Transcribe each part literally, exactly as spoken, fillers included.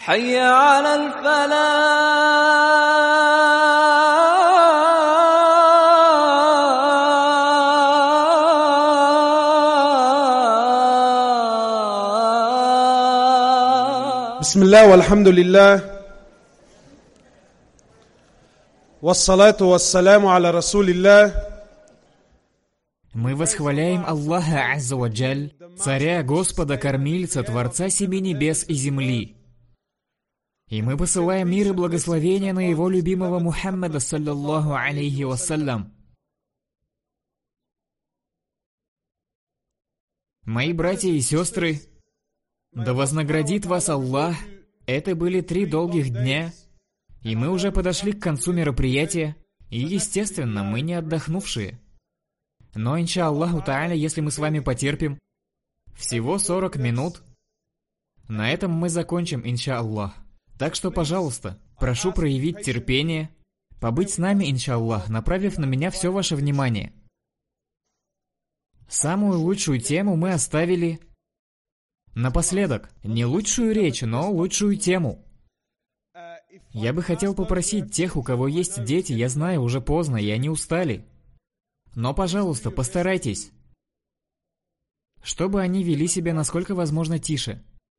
حي على الفلاح. بسم الله والحمد لله والصلاة والسلام على رسول الله. Мы восхваляем Аллаха Азза ва Джаль, Царя, Господа, Кормильца, Творца семи небес и земли. И мы посылаем мир и благословение на Его любимого Мухаммада, саллаллаху алейхи вассалям. Мои братья и сестры, да вознаградит вас Аллах. Это были три долгих дня, и мы уже подошли к концу мероприятия, и, естественно, мы не отдохнувшие. Но, иншаллаху та'аля, если мы с вами потерпим, всего сорок минут, на этом мы закончим, иншаллах. Так что, пожалуйста, прошу проявить терпение, побыть с нами, иншаллах, направив на меня все ваше внимание. Самую лучшую тему мы оставили напоследок. Не лучшую речь, но лучшую тему. Я бы хотел попросить тех, у кого есть дети, я знаю, уже поздно, и они устали. Но, пожалуйста, постарайтесь, чтобы они вели себя насколько возможно тише.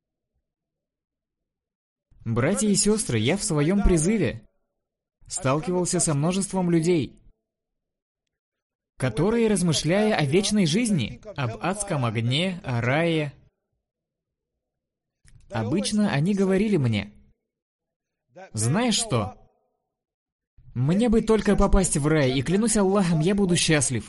Братья и сестры, я в своем призыве сталкивался со множеством людей, которые, размышляя о вечной жизни, об адском огне, о рае, обычно они говорили мне: «Знаешь что? Мне бы только попасть в рай, и клянусь Аллахом, я буду счастлив».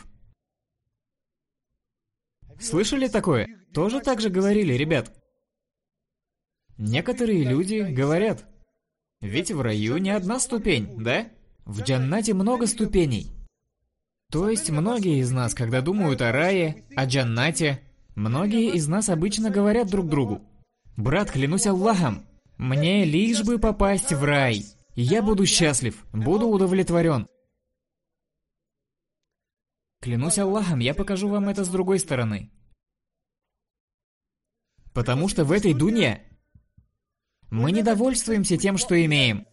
Слышали такое? Тоже так же говорили, ребят? Некоторые люди говорят: ведь в раю не одна ступень, да? В джаннате много ступеней. То есть многие из нас, когда думают о рае, о джаннате, многие из нас обычно говорят друг другу: «Брат, клянусь Аллахом, мне лишь бы попасть в рай, и я буду счастлив, буду удовлетворен». Клянусь Аллахом, я покажу вам это с другой стороны. Потому что в этой дунье мы не довольствуемся тем, что имеем.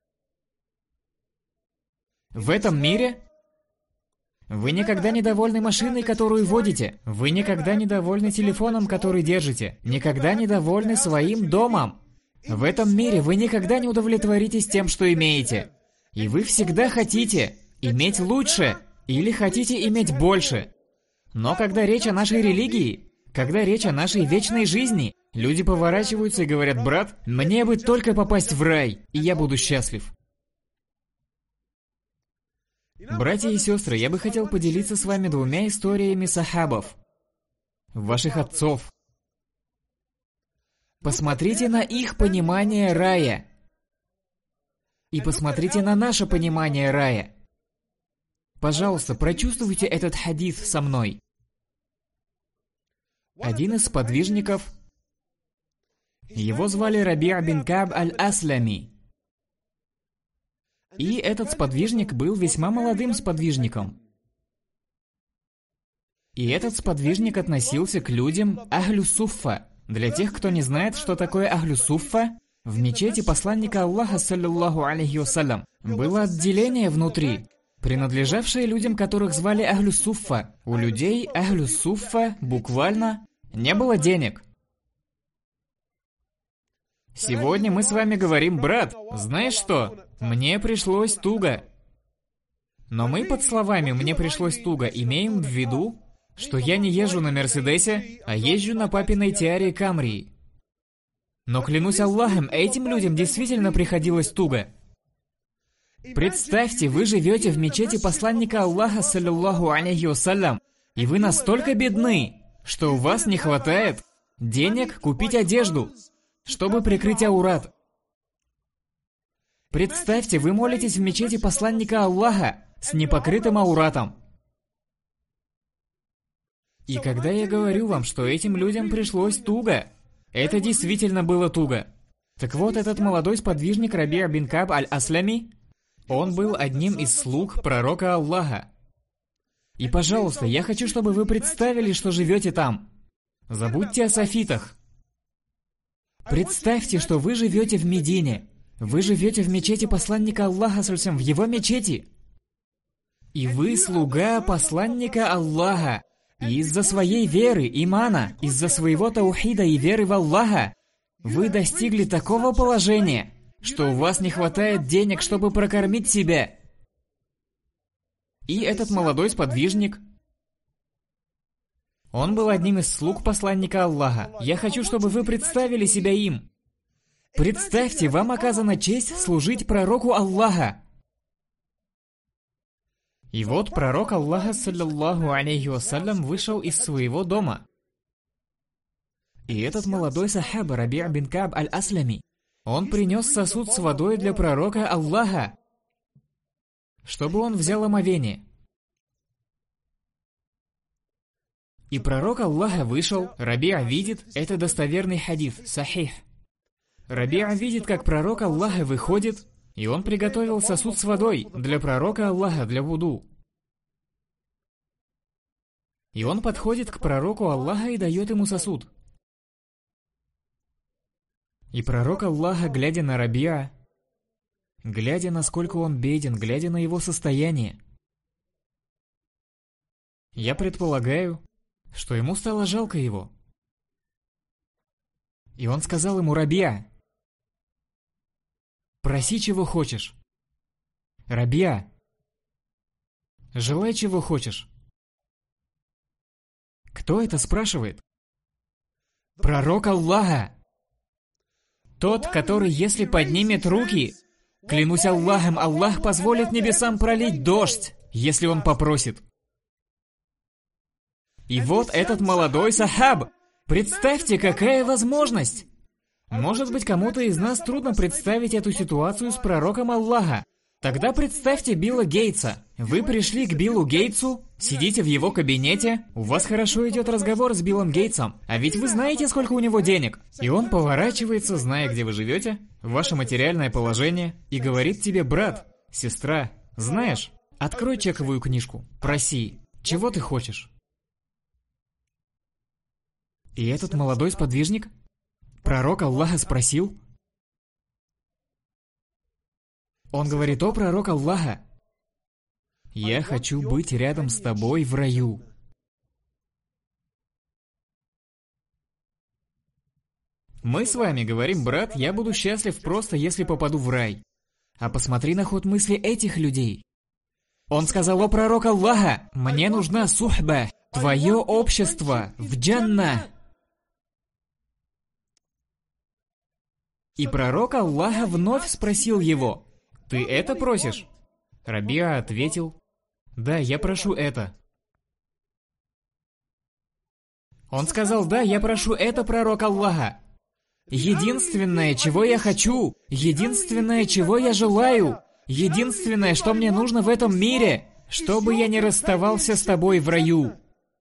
В этом мире вы никогда не довольны машиной, которую водите. Вы никогда не довольны телефоном, который держите. Никогда не довольны своим домом. В этом мире вы никогда не удовлетворитесь тем, что имеете. И вы всегда хотите иметь лучше или хотите иметь больше. Но когда речь о нашей религии, когда речь о нашей вечной жизни, люди поворачиваются и говорят: «Брат, мне бы только попасть в рай, и я буду счастлив». Братья и сестры, я бы хотел поделиться с вами двумя историями сахабов, ваших отцов. Посмотрите на их понимание рая. И посмотрите на наше понимание рая. Пожалуйста, прочувствуйте этот хадис со мной. Один из сподвижников, его звали Раби' бин Каб аль-Аслами. И этот сподвижник был весьма молодым сподвижником. И этот сподвижник относился к людям Ахлю Суффа. Для тех, кто не знает, что такое Ахлю Суффа, в мечети посланника Аллаха, саллаллаху алейхи вассалям, было отделение внутри, принадлежавшее людям, которых звали Ахлю Суффа. У людей Ахлю Суффа буквально не было денег. Сегодня мы с вами говорим: «Брат, знаешь что? Мне пришлось туго». Но мы под словами «мне пришлось туго» имеем в виду, что я не езжу на Мерседесе, а езжу на папиной Тиаре Камрии. Но клянусь Аллахом, этим людям действительно приходилось туго. Представьте, вы живете в мечети посланника Аллаха, саллаллаху алейхи вассалям, и вы настолько бедны, что у вас не хватает денег купить одежду, чтобы прикрыть аурат. Представьте, вы молитесь в мечети посланника Аллаха с непокрытым ауратом. И когда я говорю вам, что этим людям пришлось туго, это действительно было туго. Так вот, этот молодой сподвижник Раби' бин Каб аль-Аслами, он был одним из слуг пророка Аллаха. И, пожалуйста, я хочу, чтобы вы представили, что живете там. Забудьте о софитах. Представьте, что вы живете в Медине. Вы живете в мечети посланника Аллаха, в его мечети. И вы слуга посланника Аллаха. И из-за своей веры, имана, из-за своего таухида и веры в Аллаха, вы достигли такого положения, что у вас не хватает денег, чтобы прокормить себя. И этот молодой сподвижник, он был одним из слуг посланника Аллаха. Я хочу, чтобы вы представили себя им. Представьте, вам оказана честь служить пророку Аллаха. И вот пророк Аллаха, саллаллаху алейхи вассалям, вышел из своего дома. И этот молодой сахаба, Раби' бин Ка'б аль-Аслами, он принес сосуд с водой для пророка Аллаха, чтобы он взял омовение. И пророк Аллаха вышел, Раби'а видит, это достоверный хадис, сахих. Раби'а видит, как пророк Аллаха выходит, и он приготовил сосуд с водой для пророка Аллаха, для вуду. И он подходит к пророку Аллаха и дает ему сосуд. И пророк Аллаха, глядя на Раби'а, глядя, насколько он беден, глядя на его состояние, я предполагаю, что ему стало жалко его. И он сказал ему: Раби'а, проси, чего хочешь. Раби'а, желай, чего хочешь. Кто это спрашивает? Пророк Аллаха. Тот, который, если поднимет руки, клянусь Аллахом, Аллах позволит небесам пролить дождь, если он попросит. И вот этот молодой сахаб. Представьте, какая возможность! Может быть, кому-то из нас трудно представить эту ситуацию с пророком Аллаха. Тогда представьте Билла Гейтса. Вы пришли к Биллу Гейтсу, сидите в его кабинете, у вас хорошо идет разговор с Биллом Гейтсом, а ведь вы знаете, сколько у него денег. И он поворачивается, зная, где вы живете, ваше материальное положение, и говорит тебе: брат, сестра, знаешь, открой чековую книжку, проси, чего ты хочешь. И этот молодой сподвижник, пророк Аллаха, спросил. Он говорит: о пророк Аллаха, я хочу быть рядом с тобой в раю. Мы с вами говорим: брат, я буду счастлив просто, если попаду в рай. А посмотри на ход мысли этих людей. Он сказал: о пророк Аллаха, мне нужна сухба, твое общество в джанна. И пророк Аллаха вновь спросил его: ты это просишь? Раби'а ответил: да, я прошу это. Он сказал: да, я прошу это, пророк Аллаха. Единственное, чего я хочу, единственное, чего я желаю, единственное, что мне нужно в этом мире, чтобы я не расставался с тобой в раю.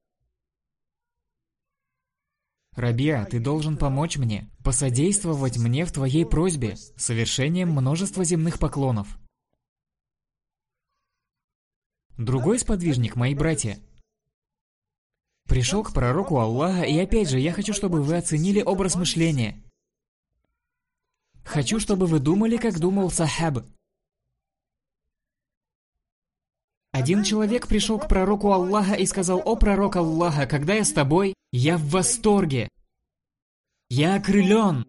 Раби'а, ты должен помочь мне, посодействовать мне в твоей просьбе, совершением множества земных поклонов. Другой сподвижник, мои братья, пришел к пророку Аллаха, и опять же, я хочу, чтобы вы оценили образ мышления. Хочу, чтобы вы думали, как думал сахаб. Один человек пришел к пророку Аллаха и сказал: о пророк Аллаха, когда я с тобой, я в восторге. Я окрылен.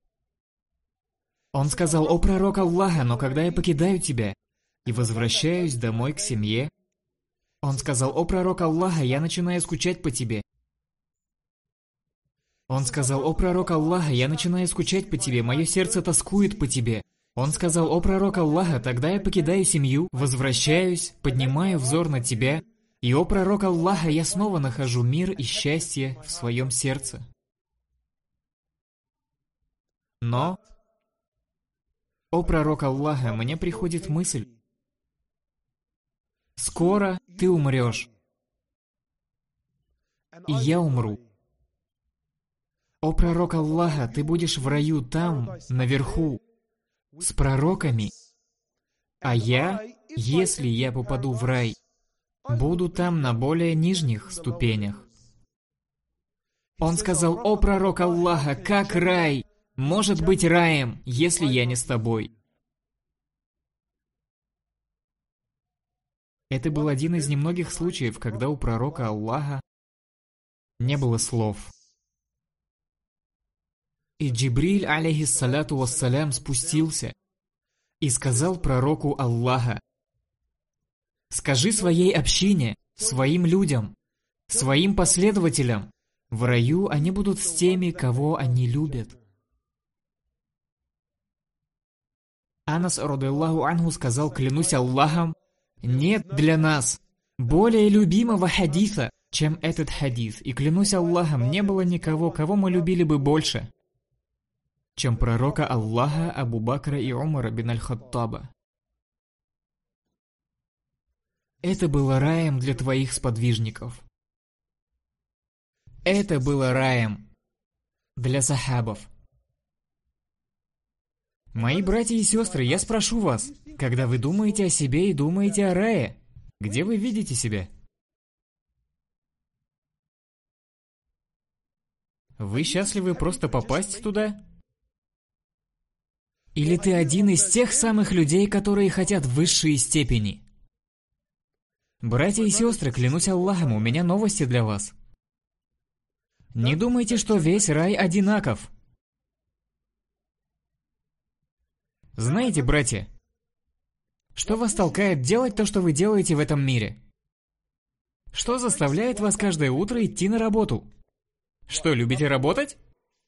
Он сказал: о пророк Аллаха, но когда я покидаю тебя и возвращаюсь домой к семье, он сказал: о пророк Аллаха, я начинаю скучать по тебе. Он сказал: о пророк Аллаха, я начинаю скучать по тебе, мое сердце тоскует по тебе. Он сказал: о пророк Аллаха, тогда я покидаю семью, возвращаюсь, поднимаю взор на тебя, и, о пророк Аллаха, я снова нахожу мир и счастье в своем сердце. Но, о пророк Аллаха, мне приходит мысль: скоро ты умрешь, и я умру. О пророк Аллаха, ты будешь в раю там, наверху, с пророками, а я, если я попаду в рай, буду там на более нижних ступенях. Он сказал: о пророк Аллаха, как рай? может быть раем, если я не с тобой. Это был один из немногих случаев, когда у пророка Аллаха не было слов. И Джибриль, алейхиссаляту вассалям, спустился и сказал пророку Аллаха: «Скажи своей общине, своим людям, своим последователям, в раю они будут с теми, кого они любят». Анас, радиллаху анху, сказал: «Клянусь Аллахом, нет для нас более любимого хадиса, чем этот хадис, и клянусь Аллахом, не было никого, кого мы любили бы больше, чем пророка Аллаха Абу Бакра и Умара бин аль-Хаттаба. Это было раем для твоих сподвижников. Это было раем для сахабов. Мои братья и сестры, я спрошу вас, когда вы думаете о себе и думаете о рае, где вы видите себя? Вы счастливы просто попасть туда? Или ты один из тех самых людей, которые хотят высшие степени? Братья и сестры, клянусь Аллахом, у меня новости для вас. Не думайте, что весь рай одинаков. Знаете, братья, что вас толкает делать то, что вы делаете в этом мире? Что заставляет вас каждое утро идти на работу? Что, любите работать?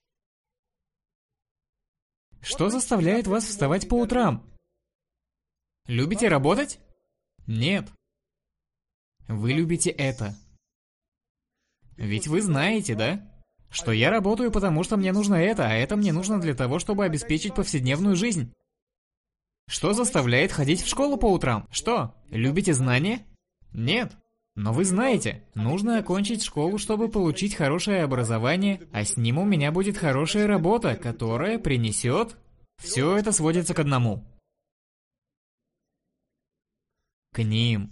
Что заставляет вас вставать по утрам? Любите работать? Нет. Вы любите это. Ведь вы знаете, да? Что я работаю, потому что мне нужно это, а это мне нужно для того, чтобы обеспечить повседневную жизнь. Что заставляет ходить в школу по утрам? Что? Любите знания? Нет. Но вы знаете, нужно окончить школу, чтобы получить хорошее образование, а с ним у меня будет хорошая работа, которая принесет... Все это сводится к одному. К ним.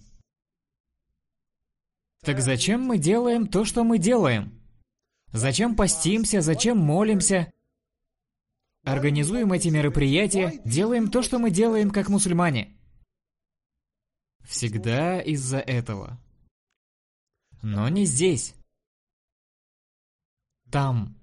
Так зачем мы делаем то, что мы делаем? Зачем постимся, зачем молимся? Организуем эти мероприятия, делаем то, что мы делаем как мусульмане. Всегда из-за этого. Но не здесь. Там.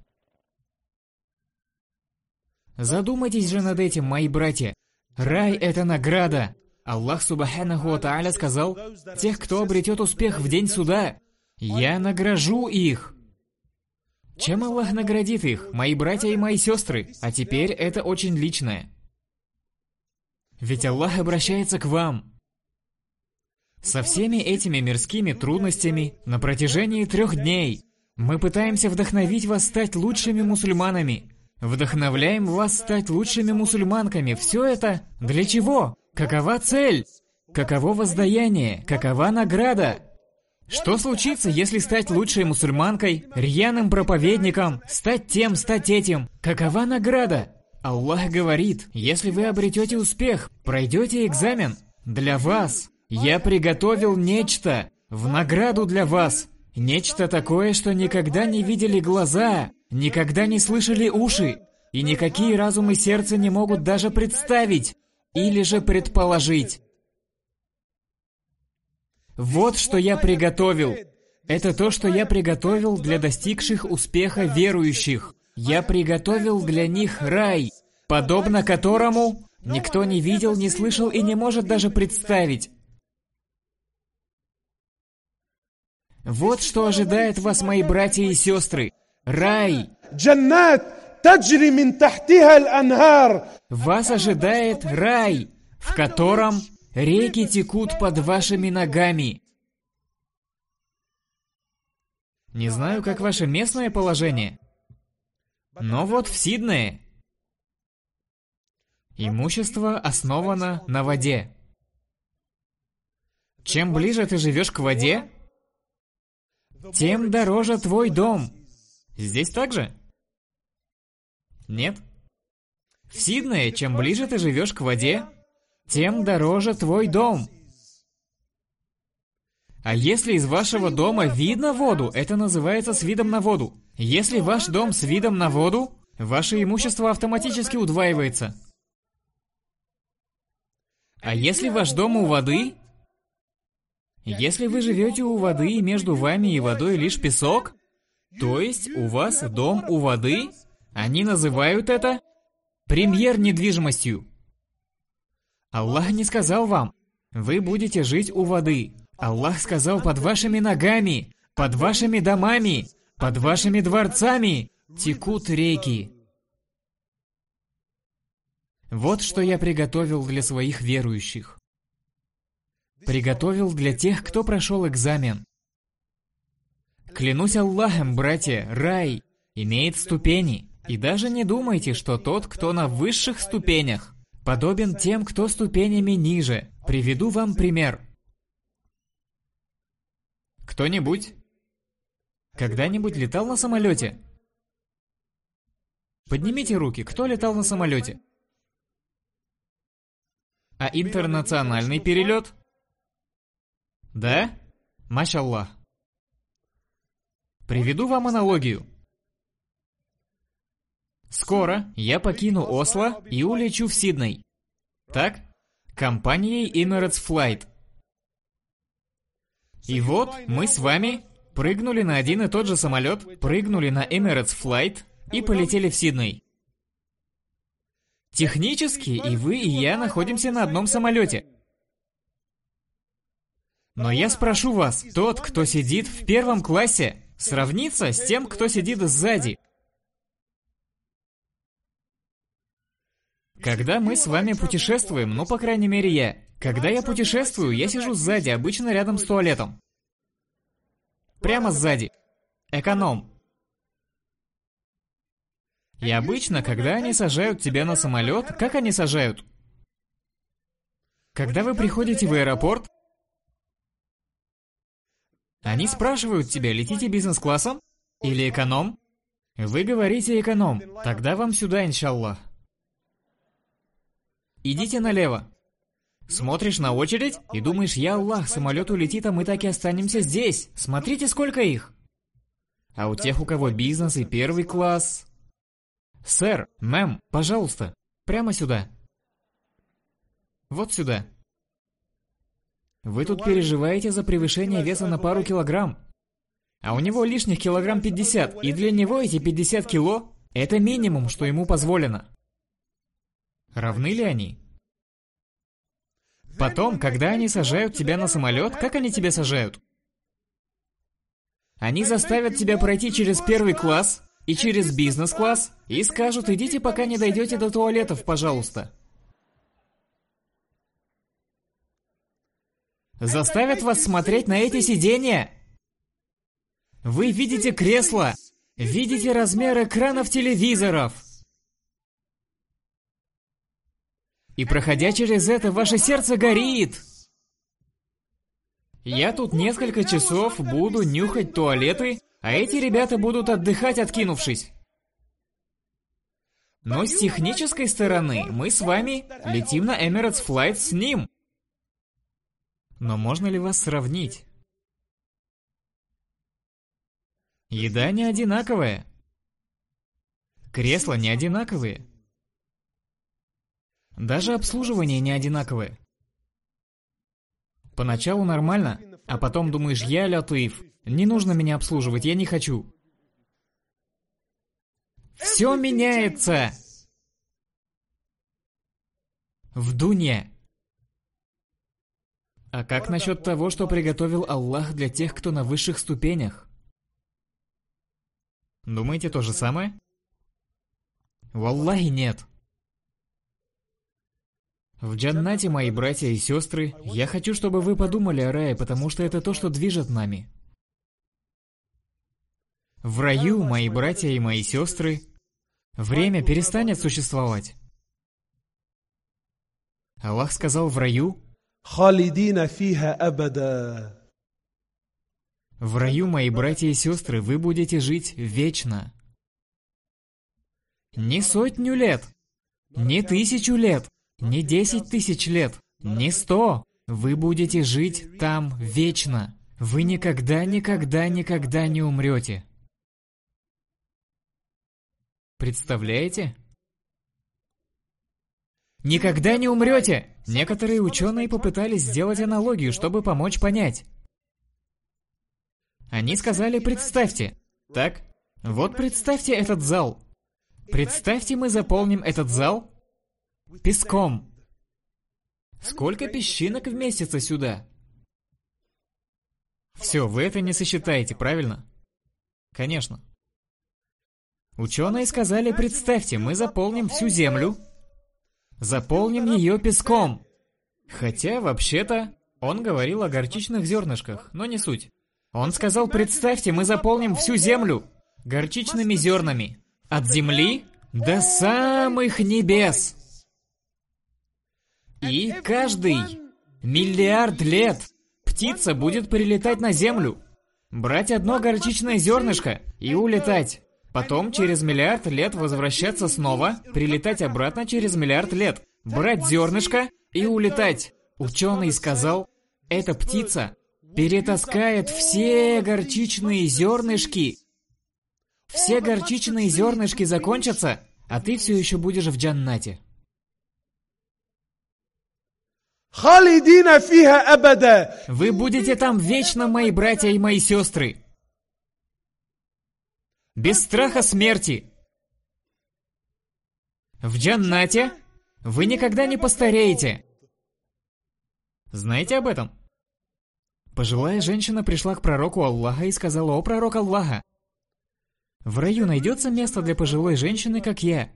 Задумайтесь же над этим, мои братья. Рай — это награда. Аллах Субханаху ва Тааля сказал: «Тех, кто обретет успех в день суда, я награжу их». Чем Аллах наградит их, мои братья и мои сестры? А теперь это очень личное. Ведь Аллах обращается к вам. Со всеми этими мирскими трудностями на протяжении трех дней мы пытаемся вдохновить вас стать лучшими мусульманами. Вдохновляем вас стать лучшими мусульманками. Все это для чего? Какова цель? Каково воздаяние? Какова награда? Что случится, если стать лучшей мусульманкой, рьяным проповедником, стать тем, стать этим? Какова награда? Аллах говорит: если вы обретете успех, пройдете экзамен, для вас я приготовил нечто в награду для вас. Нечто такое, что никогда не видели глаза, никогда не слышали уши, и никакие разум и сердце не могут даже представить или же предположить. Вот что я приготовил. Это то, что я приготовил для достигших успеха верующих. Я приготовил для них рай, подобно которому никто не видел, не слышал и не может даже представить. Вот что ожидает вас, мои братья и сестры. Рай. Вас ожидает рай, в котором реки текут под вашими ногами. Не знаю, как ваше местное положение, но вот в Сиднее имущество основано на воде. Чем ближе ты живешь к воде, тем дороже твой дом. Здесь так же? Нет? В Сиднее, чем ближе ты живешь к воде, тем дороже твой дом. А если из вашего дома видно воду, это называется с видом на воду. Если ваш дом с видом на воду, ваше имущество автоматически удваивается. А если ваш дом у воды? Если вы живете у воды и между вами и водой лишь песок, то есть у вас дом у воды, они называют это премьер-недвижимостью. Аллах не сказал вам, вы будете жить у воды. Аллах сказал, под вашими ногами, под вашими домами, под вашими дворцами текут реки. Вот что я приготовил для своих верующих. Приготовил для тех, кто прошел экзамен. Клянусь Аллахом, братья, рай имеет ступени. И даже не думайте, что тот, кто на высших ступенях, подобен тем, кто ступенями ниже. Приведу вам пример. Кто-нибудь когда-нибудь летал на самолете? Поднимите руки, кто летал на самолете? А интернациональный перелет? Да? Машаллах. Приведу вам аналогию. Скоро я покину Осло и улечу в Сидней. Так? Компанией Emirates Flight. И вот мы с вами прыгнули на один и тот же самолет, прыгнули на Emirates Flight и полетели в Сидней. Технически и вы, и я находимся на одном самолете. Но я спрошу вас, тот, кто сидит в первом классе, сравнится с тем, кто сидит сзади? Когда мы с вами путешествуем, ну, по крайней мере, я. Когда я путешествую, я сижу сзади, обычно рядом с туалетом. Прямо сзади. Эконом. И обычно, когда они сажают тебя на самолет, как они сажают? Когда вы приходите в аэропорт, они спрашивают тебя, летите бизнес-классом или эконом? Вы говорите эконом, тогда вам сюда, иншаллах. Идите налево. Смотришь на очередь и думаешь, я Аллах, самолет улетит, а мы так и останемся здесь. Смотрите, сколько их. А у тех, у кого бизнес и первый класс... Сэр, мэм, пожалуйста, прямо сюда. Вот сюда. Вы тут переживаете за превышение веса на пару килограмм. А у него лишних килограмм пятьдесят, и для него эти пятьдесят кило – это минимум, что ему позволено. Равны ли они? Потом, когда они сажают тебя на самолет, как они тебя сажают? Они заставят тебя пройти через первый класс и через бизнес-класс и скажут, идите, пока не дойдете до туалетов, пожалуйста. Заставят вас смотреть на эти сиденья. Вы видите кресла, видите размер экранов телевизоров. И проходя через это, ваше сердце горит. Я тут несколько часов буду нюхать туалеты, а эти ребята будут отдыхать, откинувшись. Но с технической стороны мы с вами летим на Emirates Flight с ним. Но можно ли вас сравнить? Еда не одинаковая. Кресла не одинаковые. Даже обслуживание не одинаковое. Поначалу нормально, а потом думаешь, я Латыф, не нужно меня обслуживать, я не хочу. Все меняется. В дуне. А как насчет того, что приготовил Аллах для тех, кто на высших ступенях? Думаете то же самое? Валлахи нет. В джаннате, мои братья и сестры, я хочу, чтобы вы подумали о рае, потому что это то, что движет нами. В раю, мои братья и мои сестры, время перестанет существовать. Аллах сказал в раю, خالدين فيها أبدا. В раю, мои братья и сестры, вы будете жить вечно. Не сотню лет, не тысячу лет, не десять тысяч лет, не сто. Вы будете жить там вечно. Вы никогда, никогда, никогда не умрете. Представляете? Никогда не умрете! Некоторые ученые попытались сделать аналогию, чтобы помочь понять. Они сказали, представьте. Так, вот представьте этот зал. Представьте, мы заполним этот зал песком. Сколько песчинок вместится сюда? Все, вы это не сосчитаете, правильно? Конечно. Ученые сказали, представьте, мы заполним всю землю, заполним ее песком. Хотя, вообще-то, он говорил о горчичных зернышках, но не суть. Он сказал, представьте, мы заполним всю землю горчичными зернами. От земли до самых небес. И каждый миллиард лет птица будет прилетать на землю, брать одно горчичное зернышко и улетать. Потом через миллиард лет возвращаться снова, прилетать обратно через миллиард лет, брать зернышко и улетать. Ученый сказал, эта птица перетаскает все горчичные зернышки. Все горчичные зернышки закончатся, а ты все еще будешь в джаннате. خالدين فيها أبدا. Вы будете там вечно, мои братья и мои сестры. Без страха смерти. В джаннате вы никогда не постареете. Знаете об этом? Пожилая женщина пришла к пророку Аллаха и сказала, о пророк Аллаха, в раю найдется место для пожилой женщины, как я?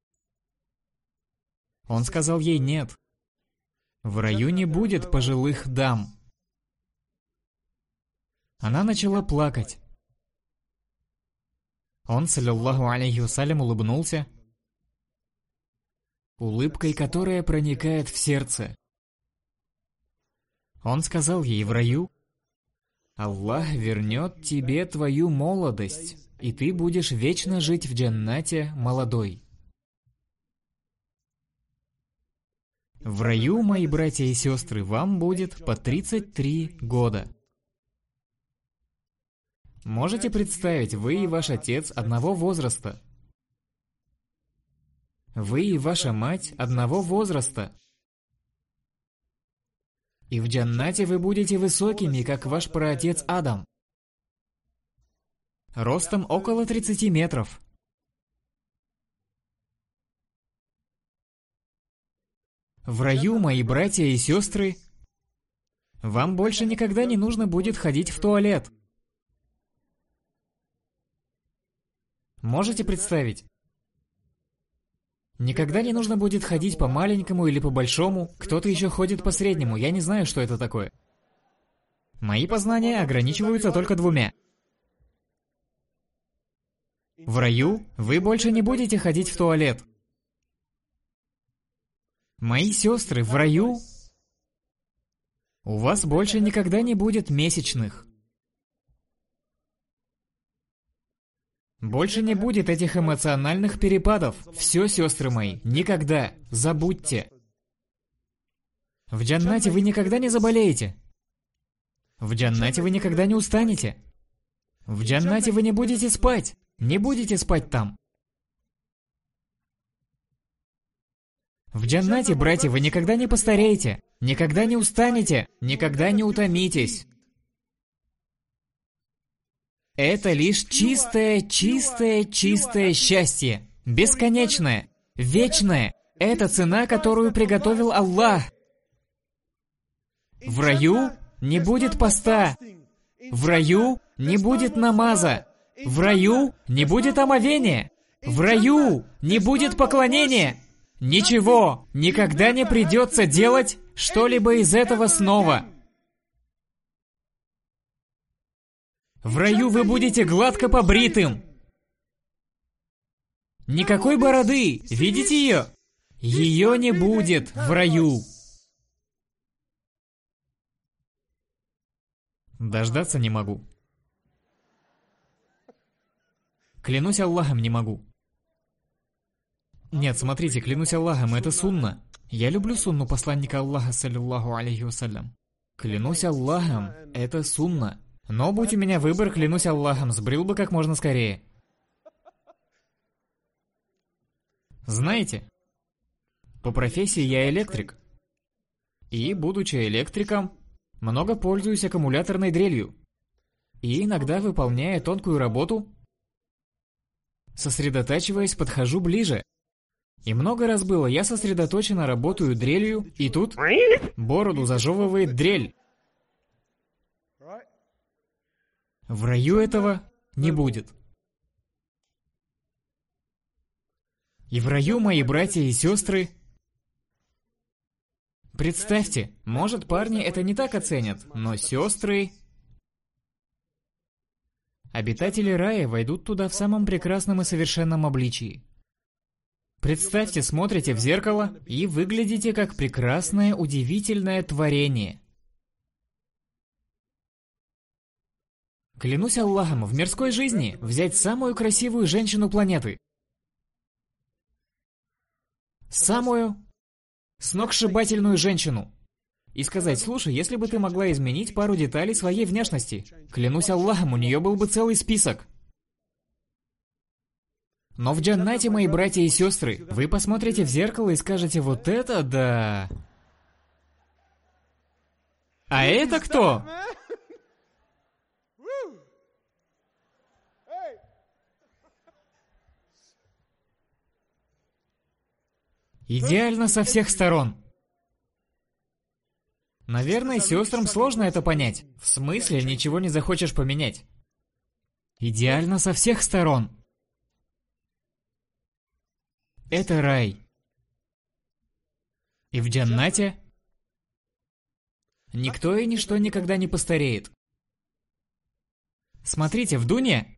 Он сказал ей, нет. В раю не будет пожилых дам. Она начала плакать. Он, саллаллаху алейхи вассалям, улыбнулся, улыбкой, которая проникает в сердце. Он сказал ей, в раю Аллах вернет тебе твою молодость, и ты будешь вечно жить в джаннате молодой. В раю, мои братья и сестры, вам будет по тридцать три года. Можете представить, вы и ваш отец одного возраста. Вы и ваша мать одного возраста. И в джаннате вы будете высокими, как ваш праотец Адам. Ростом около тридцати метров. В раю, мои братья и сестры, вам больше никогда не нужно будет ходить в туалет. Можете представить? Никогда не нужно будет ходить по маленькому или по большому, кто-то еще ходит по среднему, я не знаю, что это такое. Мои познания ограничиваются только двумя. В раю вы больше не будете ходить в туалет. Мои сестры, в раю у вас больше никогда не будет месячных. Больше не будет этих эмоциональных перепадов. Все, сестры мои, никогда. Забудьте. В джаннате вы никогда не заболеете. В джаннате вы никогда не устанете. В джаннате вы не будете спать. Не будете спать там. В джаннате, братья, вы никогда не постареете. Никогда не устанете. Никогда не утомитесь. Это лишь чистое, чистое, чистое счастье. Бесконечное, вечное. Это цена, которую приготовил Аллах. В раю не будет поста. В раю не будет намаза. В раю не будет омовения. В раю не будет поклонения. Ничего, никогда не придется делать что-либо из этого снова. В раю вы будете гладко побритым. Никакой бороды. Видите ее? Ее не будет в раю. Дождаться не могу. Клянусь Аллахом, не могу. Нет, смотрите, клянусь Аллахом, это сунна. Я люблю сунну посланника Аллаха, саллиллаху алейхи вассалям. Клянусь Аллахом, это сунна. Но будь у меня выбор, клянусь Аллахом, сбрил бы как можно скорее. Знаете, по профессии я электрик. И, будучи электриком, много пользуюсь аккумуляторной дрелью. И иногда, выполняя тонкую работу, сосредотачиваясь, подхожу ближе. И много раз было, я сосредоточенно работаю дрелью, и тут бороду зажевывает дрель. В раю этого не будет. И в раю мои братья и сестры... Представьте, может, парни это не так оценят, но сестры... Обитатели рая войдут туда в самом прекрасном и совершенном обличии. Представьте, смотрите в зеркало и выглядите как прекрасное, удивительное творение. Клянусь Аллахом, в мирской жизни взять самую красивую женщину планеты. Самую сногсшибательную женщину. И сказать: слушай, если бы ты могла изменить пару деталей своей внешности, клянусь Аллахом, у нее был бы целый список. Но в джаннате, мои братья и сестры, вы посмотрите в зеркало и скажете: вот это да! А это кто? Идеально со всех сторон. Наверное, сестрам сложно это понять. В смысле, ничего не захочешь поменять? Идеально со всех сторон. Это рай. И в джаннате никто и ничто никогда не постареет. Смотрите, в дуне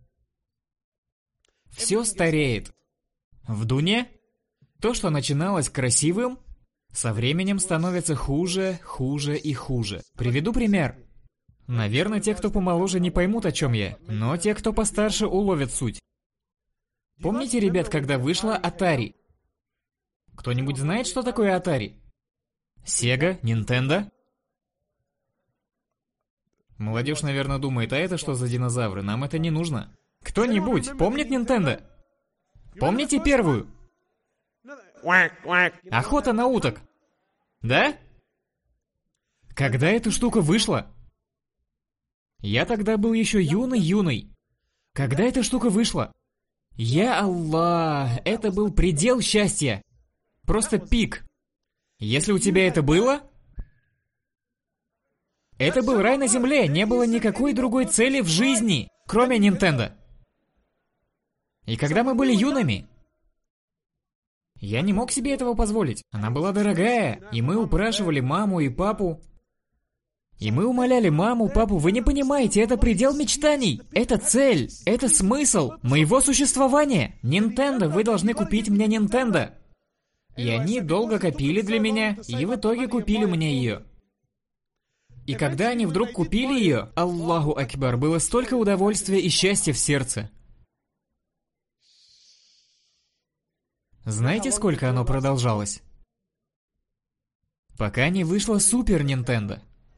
все стареет. В дуне то, что начиналось красивым, со временем становится хуже, хуже и хуже. Приведу пример. Наверное, те, кто помоложе, не поймут, о чем я, но те, кто постарше, уловят суть. Помните, ребят, когда вышла Atari? Кто-нибудь знает, что такое Atari? Sega, Nintendo? Молодежь, наверное, думает: а это что за динозавры? Нам это не нужно. Кто-нибудь помнит Nintendo? Помните первую? Охота на уток. Да? Когда эта штука вышла? Я тогда был еще юный-юный. Когда эта штука вышла? Я Аллах, это был предел счастья. Просто пик. Если у тебя это было, это был рай на земле, не было никакой другой цели в жизни, кроме Nintendo. И когда мы были юными, я не мог себе этого позволить. Она была дорогая, и мы упрашивали маму и папу. И мы умоляли маму, папу: вы не понимаете, это предел мечтаний. Это цель, это смысл моего существования. Nintendo, вы должны купить мне Nintendo. И они долго копили для меня, и в итоге купили мне ее. И когда они вдруг купили ее, Аллаху Акбар, было столько удовольствия и счастья в сердце. Знаете, сколько оно продолжалось? Пока не вышла Супер Нинтендо.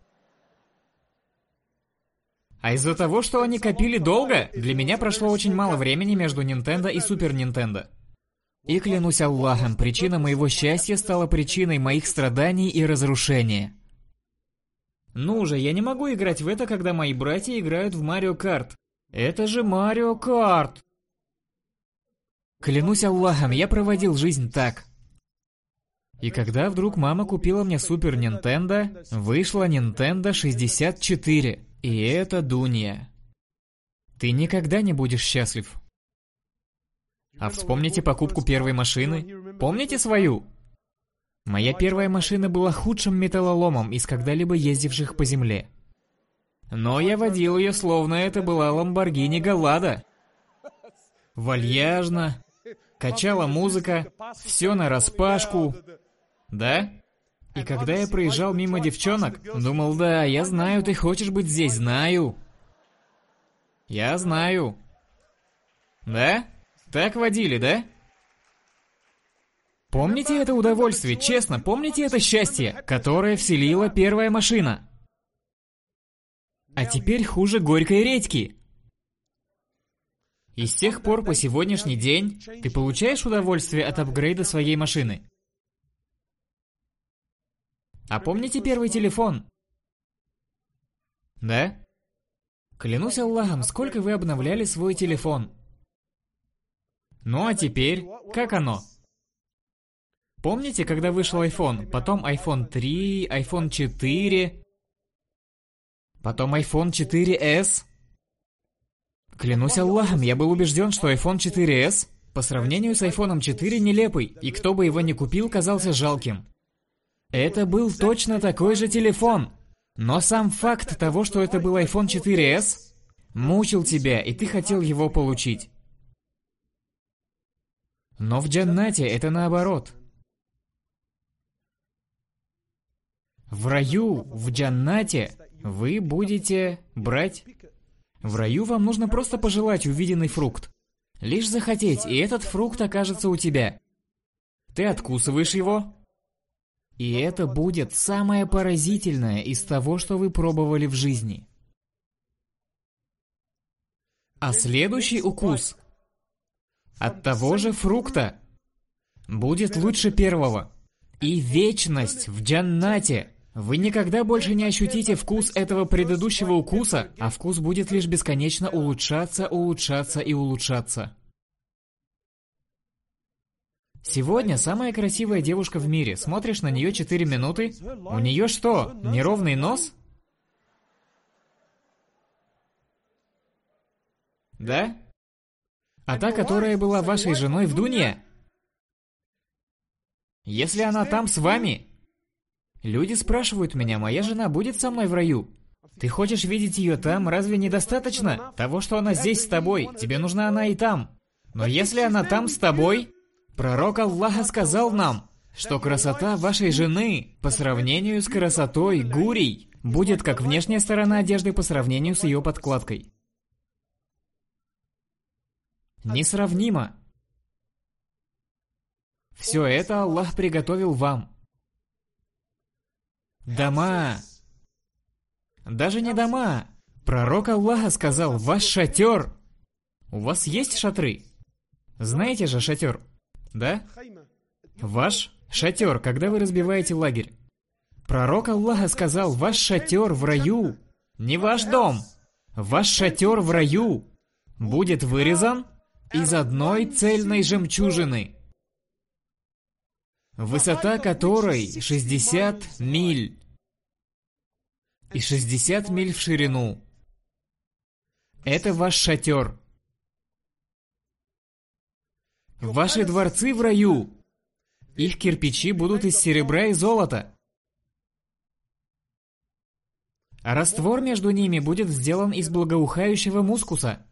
А из-за того, что они копили долго, для меня прошло очень мало времени между Nintendo и Супер Нинтендо. И клянусь Аллахом, причина моего счастья стала причиной моих страданий и разрушения. Ну же, я не могу играть в это, когда мои братья играют в Марио Карт. Это же Марио Карт! Клянусь Аллахом, я проводил жизнь так. И когда вдруг мама купила мне Супер Нинтендо, вышла Nintendo шестьдесят четыре. И это Дунья. Ты никогда не будешь счастлив. А вспомните покупку первой машины. Помните свою? Моя первая машина была худшим металлоломом из когда-либо ездивших по земле. Но я водил ее, словно это была Lamborghini Gallardo. Вальяжно. Качала музыка. Все нараспашку. Да? И когда я проезжал мимо девчонок, думал: да, я знаю, ты хочешь быть здесь, знаю. Я знаю. Да? Так водили, да? Помните это удовольствие, честно, помните это счастье, которое вселила первая машина? А теперь хуже горькой редьки. И с тех пор по сегодняшний день ты получаешь удовольствие от апгрейда своей машины. А помните первый телефон? Да? Клянусь Аллахом, сколько вы обновляли свой телефон? Ну а теперь, как оно? Помните, когда вышел iPhone, потом айфон три, айфон четыре, потом айфон четыре эс? Клянусь Аллахом, я был убежден, что айфон четыре эс по сравнению с айфон четыре нелепый, и кто бы его ни купил, казался жалким. Это был точно такой же телефон. Но сам факт того, что это был айфон четыре эс, мучил тебя, и ты хотел его получить. Но в Джаннате это наоборот. В раю, в Джаннате, вы будете брать... В раю вам нужно просто пожелать увиденный фрукт. Лишь захотеть, и этот фрукт окажется у тебя. Ты откусываешь его, и это будет самое поразительное из того, что вы пробовали в жизни. А следующий укус от того же фрукта будет лучше первого. И вечность в Джаннате. Вы никогда больше не ощутите вкус этого предыдущего укуса, а вкус будет лишь бесконечно улучшаться, улучшаться и улучшаться. Сегодня самая красивая девушка в мире. Смотришь на нее четыре минуты. У нее что, неровный нос? Да? А та, которая была вашей женой в Дунье? Если она там с вами... Люди спрашивают меня, моя жена будет со мной в раю? Ты хочешь видеть ее там, разве недостаточно того, что она здесь с тобой? Тебе нужна она и там. Но если она там с тобой... Пророк Аллаха сказал нам, что красота вашей жены по сравнению с красотой гурий будет как внешняя сторона одежды по сравнению с ее подкладкой. Несравнимо. Все это Аллах приготовил вам. Дома. Даже не дома. Пророк Аллаха сказал, ваш шатер. У вас есть шатры? Знаете же шатер? Да? Ваш шатер, когда вы разбиваете лагерь. Пророк Аллаха сказал, ваш шатер в раю, не ваш дом, ваш шатер в раю будет вырезан из одной цельной жемчужины, высота которой шестьдесят миль и шестьдесят миль в ширину. Это ваш шатер. Ваши дворцы в раю, их кирпичи будут из серебра и золота. А раствор между ними будет сделан из благоухающего мускуса.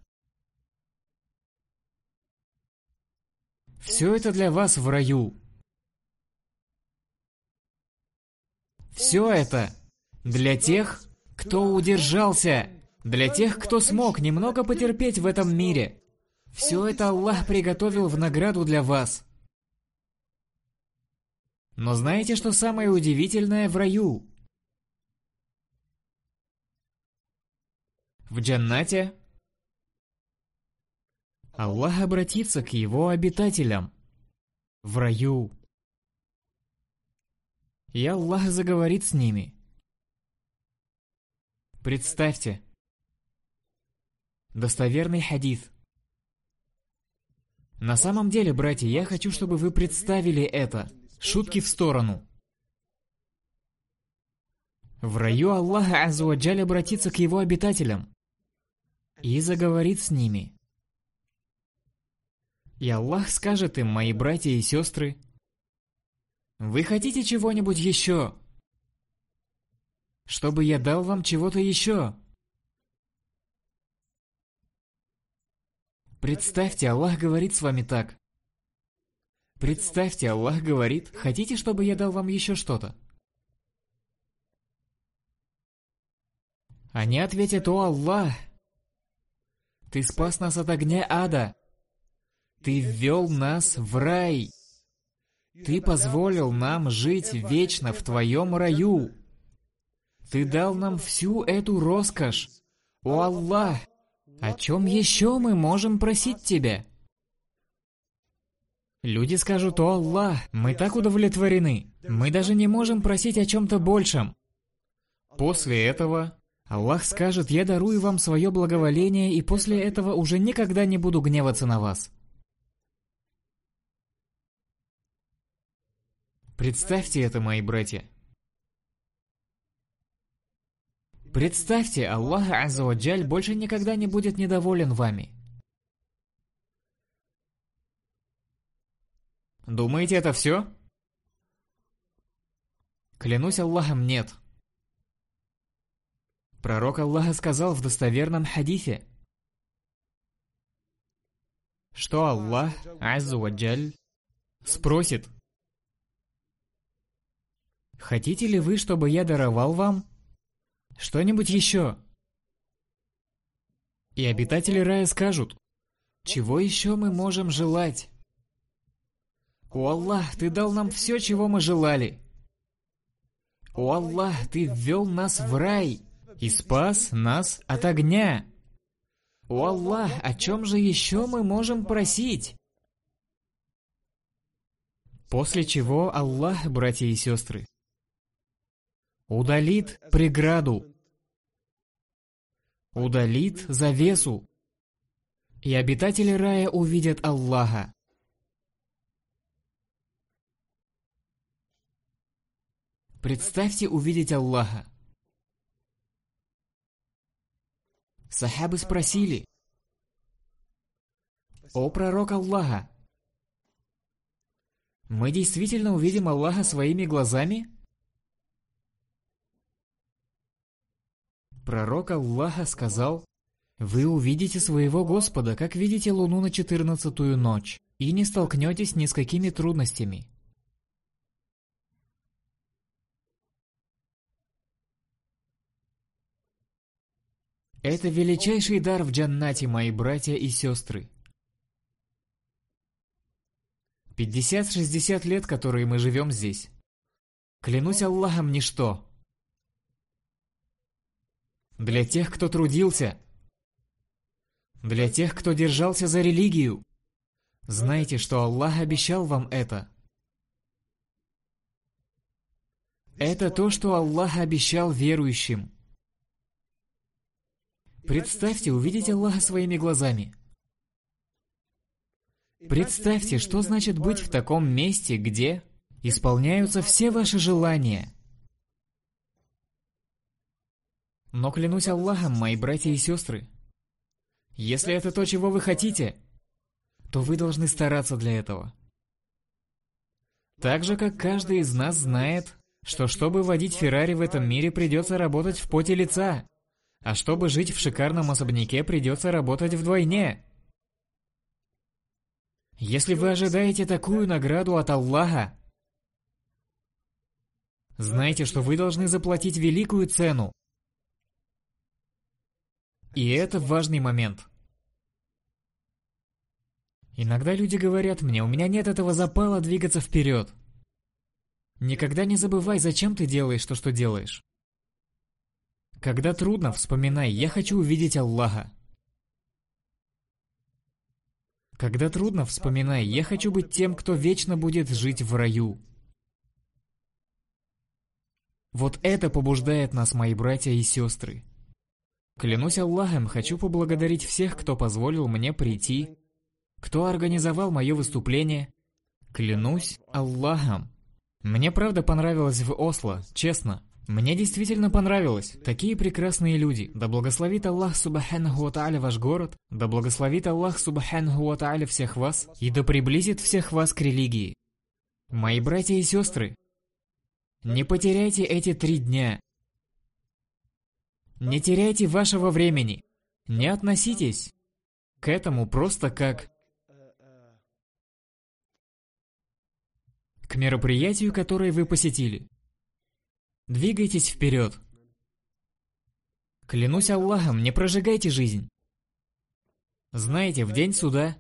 Все это для вас в раю. Все это для тех, кто удержался, для тех, кто смог немного потерпеть в этом мире. Все это Аллах приготовил в награду для вас. Но знаете, что самое удивительное в раю? В Джаннате Аллах обратится к его обитателям в раю. И Аллах заговорит с ними. Представьте. Достоверный хадис. На самом деле, братья, я хочу, чтобы вы представили это. Шутки в сторону. В раю Аллах Азза ва Джаль обратится к его обитателям и заговорит с ними. И Аллах скажет им, мои братья и сестры, вы хотите чего-нибудь еще? Чтобы я дал вам чего-то еще? Представьте, Аллах говорит с вами так. Представьте, Аллах говорит, хотите, чтобы я дал вам еще что-то? Они ответят, о Аллах, Ты спас нас от огня ада, Ты ввел нас в рай, Ты позволил нам жить вечно в Твоем раю, Ты дал нам всю эту роскошь, о Аллах, О чем еще мы можем просить тебя? Люди скажут: «О Аллах, мы так удовлетворены, мы даже не можем просить о чем-то большем». После этого Аллах скажет: «Я дарую вам свое благоволение, и после этого уже никогда не буду гневаться на вас». Представьте это, мои братья. Представьте, Аллах Азза ва Джаль больше никогда не будет недоволен вами. Думаете, это все? Клянусь Аллахом, нет. Пророк Аллаха сказал в достоверном хадисе, что Аллах Азза ва Джаль спросит: «Хотите ли вы, чтобы я даровал вам что-нибудь еще?» И обитатели рая скажут: «Чего еще мы можем желать? О Аллах, Ты дал нам все, чего мы желали. О Аллах, Ты ввел нас в рай и спас нас от огня. О Аллах, о чем же еще мы можем просить?» После чего Аллах, братья и сестры, удалит преграду, удалит завесу, и обитатели рая увидят Аллаха. Представьте увидеть Аллаха. Сахабы спросили: «О пророк Аллаха, мы действительно увидим Аллаха своими глазами?» Пророк Аллаха сказал: «Вы увидите своего Господа, как видите луну на четырнадцатую ночь, и не столкнетесь ни с какими трудностями». Это величайший дар в джаннате, мои братья и сестры. пятьдесят-шестьдесят лет, которые мы живем здесь, клянусь Аллахом, ничто. Для тех, кто трудился, для тех, кто держался за религию, знайте, что Аллах обещал вам это. Это то, что Аллах обещал верующим. Представьте увидеть Аллаха своими глазами. Представьте, что значит быть в таком месте, где исполняются все ваши желания. Но клянусь Аллахом, мои братья и сестры, если это то, чего вы хотите, то вы должны стараться для этого. Так же, как каждый из нас знает, что чтобы водить Феррари в этом мире, придется работать в поте лица, а чтобы жить в шикарном особняке, придется работать вдвойне. Если вы ожидаете такую награду от Аллаха, знайте, что вы должны заплатить великую цену. И это важный момент. Иногда люди говорят мне: «У меня нет этого запала двигаться вперед». Никогда не забывай, зачем ты делаешь то, что делаешь. Когда трудно, вспоминай: «Я хочу увидеть Аллаха». Когда трудно, вспоминай: «Я хочу быть тем, кто вечно будет жить в раю». Вот это побуждает нас, мои братья и сестры. Клянусь Аллахом, хочу поблагодарить всех, кто позволил мне прийти, кто организовал мое выступление. Клянусь Аллахом. Мне правда понравилось в Осло, честно. Мне действительно понравилось. Такие прекрасные люди. Да благословит Аллах Субханаху ва Тааля ваш город. Да благословит Аллах Субханаху ва Тааля всех вас. И да приблизит всех вас к религии. Мои братья и сестры, не потеряйте эти три дня. Не теряйте вашего времени. Не относитесь к этому просто как к мероприятию, которое вы посетили. Двигайтесь вперед. Клянусь Аллахом, не прожигайте жизнь. Знаете, в день суда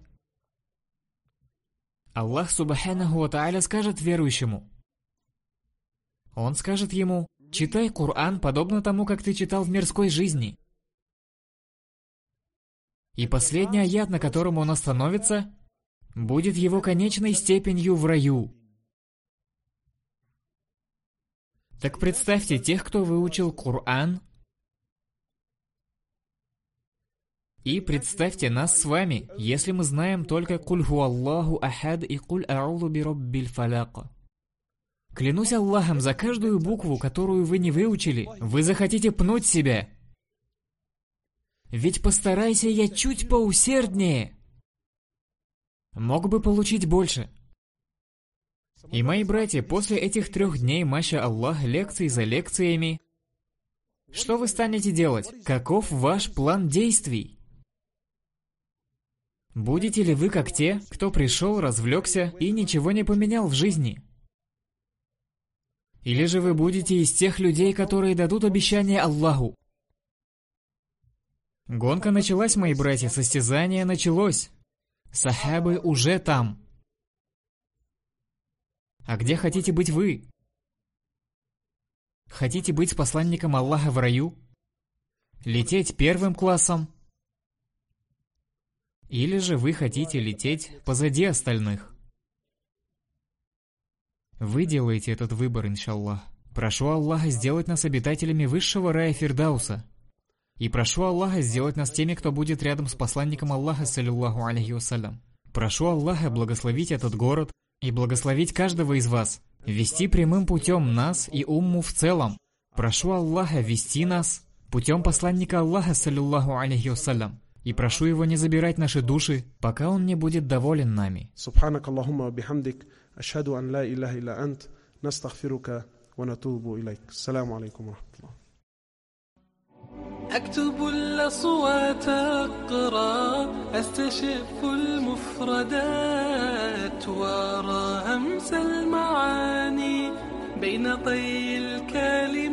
Аллах Субханаху ва Тааля скажет верующему. Он скажет ему: «Читай Коран, подобно тому, как ты читал в мирской жизни». И последний аят, на котором он остановится, будет его конечной степенью в раю. Так представьте тех, кто выучил Коран, и представьте нас с вами, если мы знаем только «Куль ху Аллаху ахад» и «Куль а'удhu би раббиль фаляк». Клянусь Аллахом, за каждую букву, которую вы не выучили, вы захотите пнуть себя. Ведь постарайся я чуть поусерднее. Мог бы получить больше. И мои братья, после этих трех дней, маша Аллах, лекций за лекциями, что вы станете делать? Каков ваш план действий? Будете ли вы как те, кто пришел, развлекся и ничего не поменял в жизни? Или же вы будете из тех людей, которые дадут обещание Аллаху? Гонка началась, мои братья, состязание началось. Сахабы уже там. А где хотите быть вы? Хотите быть посланником Аллаха в раю? Лететь первым классом? Или же вы хотите лететь позади остальных? Вы делаете этот выбор, иншаллах. Прошу Аллаха сделать нас обитателями высшего рая Фирдауса. И прошу Аллаха сделать нас теми, кто будет рядом с посланником Аллаха, саллиллаху алейхи вассалям. Прошу Аллаха благословить этот город и благословить каждого из вас, вести прямым путем нас и умму в целом. Прошу Аллаха вести нас путем посланника Аллаха, саллиллаху алейхи вассалям. И прошу его не забирать наши души, пока он не будет доволен нами. Субханак Аллахумма бихамдик, ашхаду ан ла илляха илля ант, настагфирука ва натубу илайк. Ассаламу алейкум ва рахматуллах. أكتب الأصوات أقرأ أستشف المفردات وأرى همس المعاني بين طي الكلمات